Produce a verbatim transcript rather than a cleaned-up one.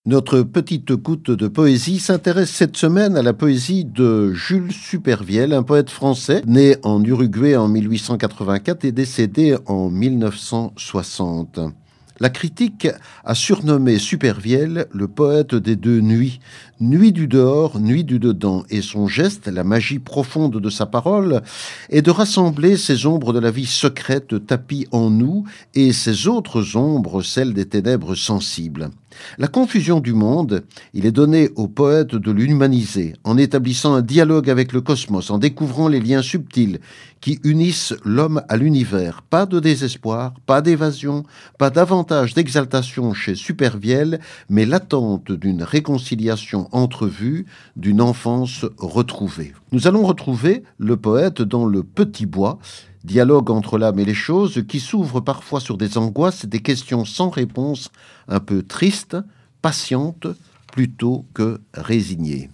Notre petite goutte de poésie s'intéresse cette semaine à la poésie de Jules Supervielle, un poète français né en Uruguay en mille huit cent quatre-vingt-quatre et décédé en mille neuf cent soixante. La critique a surnommé Supervielle le poète des deux nuits, nuit du dehors, nuit du dedans, et son geste, la magie profonde de sa parole, est de rassembler ces ombres de la vie secrète tapies en nous et ces autres ombres, celles des ténèbres sensibles. La confusion du monde, il est donné au poète de l'humaniser, en établissant un dialogue avec le cosmos, en découvrant les liens subtils qui unissent l'homme à l'univers. Pas de désespoir, pas d'évasion, pas davantage d'exaltation chez Supervielle, mais l'attente d'une réconciliation entrevue, d'une enfance retrouvée. Nous allons retrouver le poète dans Le Petit Bois, dialogue entre l'âme et les choses qui s'ouvre parfois sur des angoisses et des questions sans réponse, un peu tristes, patientes, plutôt que résignées.